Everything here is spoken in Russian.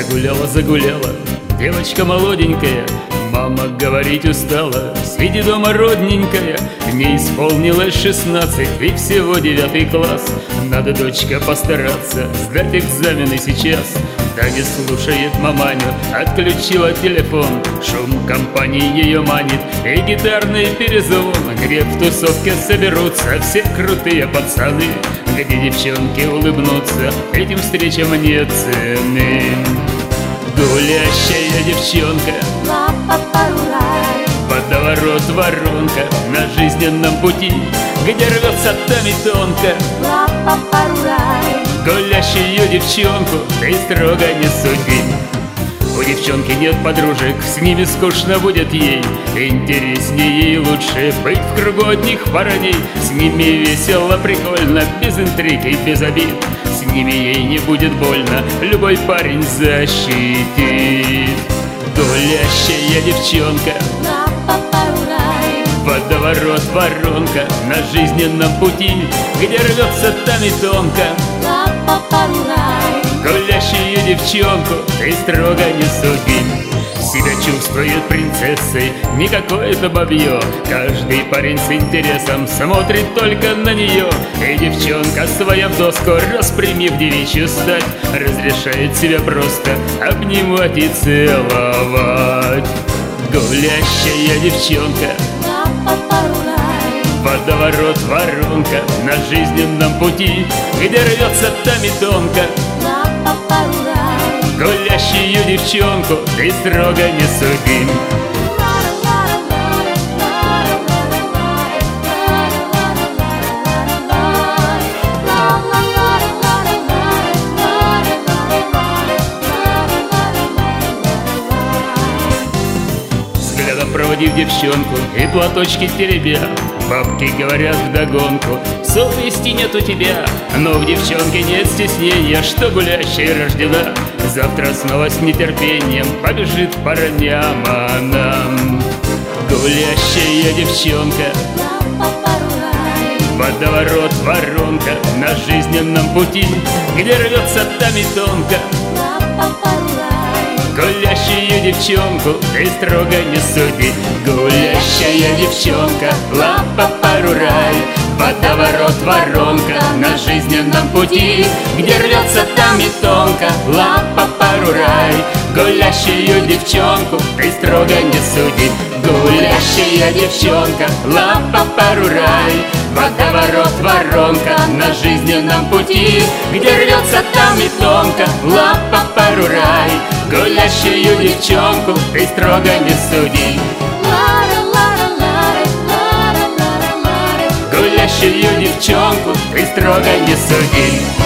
Загуляла, загуляла девочка молоденькая, мама говорить устала, сиди дома родненькая. Мне исполнилось 16 и всего 9 класс. Надо, дочка, постараться сдать экзамены сейчас. Да не слушает маманю, отключила телефон. Шум компании ее манит и гитарный перезвон. Где в тусовке соберутся все крутые пацаны, где девчонки улыбнутся этим встречам нет цены. Гулящая девчонка, водоворот воронка на жизненном пути, где рвется там и тонко. Гулящую девчонку ты строго не суди. У девчонки нет подружек, с ними скучно будет ей. Интереснее и лучше быть в кругу одних парней. С ними весело, прикольно, без интриг и без обид. С ними ей не будет больно, любой парень защитит. Гулящая девчонка, водоворот воронка на жизненном пути, где рвется там и тонко. Гулящую девчонку ты строго не суди. Себя чувствует принцессой, не какое-то бабье. Каждый парень с интересом смотрит только на нее. И девчонка, своя в доску распрямив девичью стать, разрешает себя просто обнимать и целовать. Гулящая девчонка, водоворот воронка на жизненном пути, где рвется там и тонко. Гулящую девчонку ты строго не суди. Взглядом проводив девчонку и платочки теребя, бабки говорят вдогонку: совести нет у тебя, но в девчонке нет стеснения, что гулящая рождена. Завтра снова с нетерпением побежит к парням она. Гулящая девчонка, водоворот воронка на жизненном пути, где рвется там и тонко. Гулящую девчонку ты строго не суди. Гулящая девчонка, ла-па-па-ру-рай, водоворот воронка на жизненном пути, где рвется там и тонко. Ла-па-па-ру-рай, гулящую девчонку ты строго не суди. Гулящая девчонка, ла-па-па-ру-рай, водоворот воронка на жизненном пути, где рвется там и тонко. Ла-па-па-ру-рай, гулящую девчонку ты строго не суди. Гулящую девчонку ты строго не суди.